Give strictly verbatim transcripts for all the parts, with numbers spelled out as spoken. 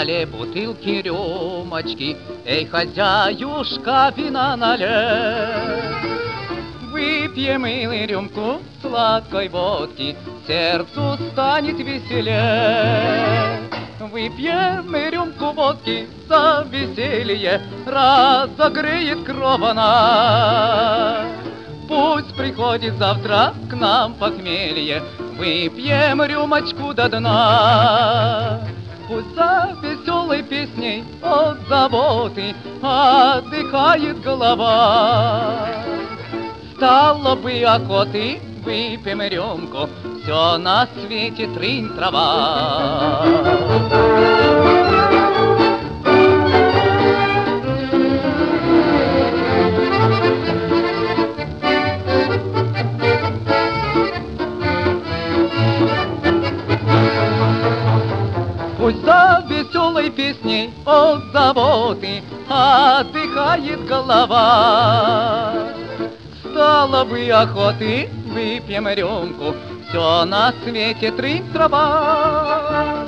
столе бутылки, рюмочки, эй, хозяюшка, вина налей. Выпьем мы рюмку сладкой водки, сердцу станет веселее. Выпьем мы рюмку водки за веселье, разогреет кровь она. Пусть приходит завтра к нам похмелье, выпьем рюмочку до дна. Пусть за веселой песней от заботы отдыхает голова. Стало бы охоты, выпьем рюмку, все на свете трынь трава. Пусть за веселой песней от заботы отдыхает голова. Стало бы охоты, выпьем рюмку, все на свете трынь трава.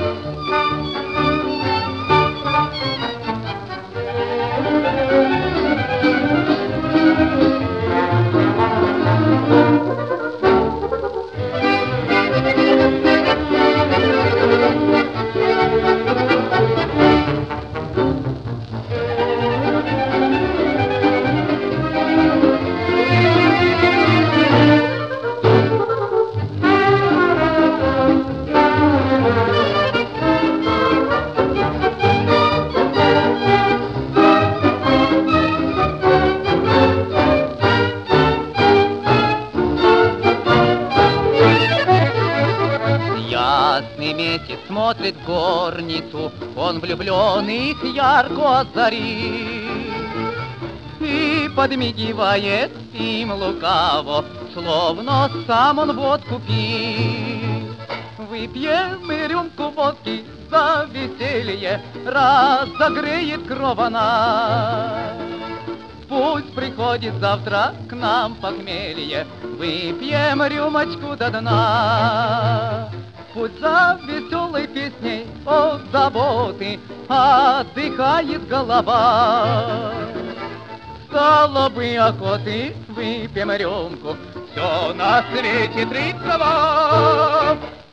Ясный месяц смотрит в горницу, он влюбленных ярко озарит и подмигивает им лукаво, словно сам он водку пит. Выпьем мы рюмку водки за веселье, разогреет кровь она. Пусть приходит завтра к нам похмелье, выпьем рюмочку до дна. Пусть за веселой песней от заботы отдыхает голова. Стало бы охоты, выпьем рюмку, все на свете тридцать трава.